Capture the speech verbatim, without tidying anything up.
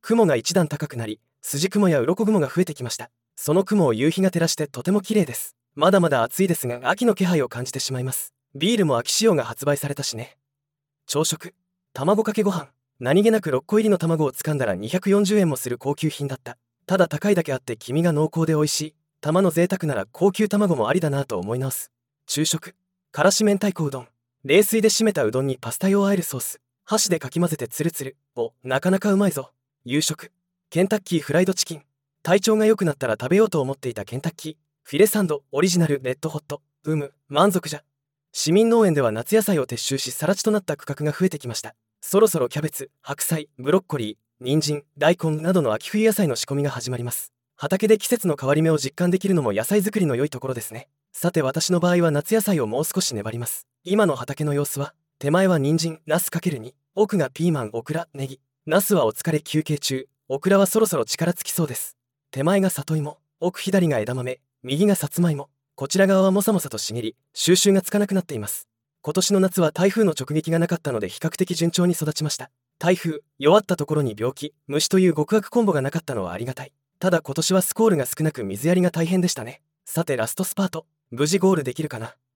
雲が一段高くなり、筋雲や鱗雲が増えてきました。その雲を夕日が照らしてとても綺麗です。まだまだ暑いですが、秋の気配を感じてしまいます。ビールも秋仕様が発売されたしね。朝食、卵かけご飯。何気なくろっこ入りの卵を掴んだらにひゃくよんじゅうえんもする高級品だった。ただ高いだけあって黄身が濃厚で美味しい。玉の贅沢なら高級卵もありだなぁと思い直す。昼食、からし明太子うどん。冷水で締めたうどんにパスタ用あえるソース。箸でかき混ぜてツルツル。お、なかなかうまいぞ。夕食、ケンタッキーフライドチキン。体調が良くなったら食べようと思っていたケンタッキーフィレサンドオリジナルレッドホット。うむ、満足じゃ。市民農園では夏野菜を撤収し更地となった区画が増えてきました。そろそろキャベツ、白菜、ブロッコリー、人参、大根などの秋冬野菜の仕込みが始まります。畑で季節の変わり目を実感できるのも野菜作りの良いところですね。さて私の場合は夏野菜をもう少し粘ります。今の畑の様子は、手前は人参、ナス ×に、奥がピーマン、オクラ、ネギ。ナスはお疲れ休憩中、オクラはそろそろ力尽きそうです。手前が里芋、奥左が枝豆、右がさつまいも。こちら側はもさもさと茂り、収集がつかなくなっています。今年の夏は台風の直撃がなかったので比較的順調に育ちました。台風、弱ったところに病気、虫という極悪コンボがなかったのはありがたい。ただ今年はスコールが少なく水やりが大変でしたね。さてラストスパート、無事ゴールできるかな。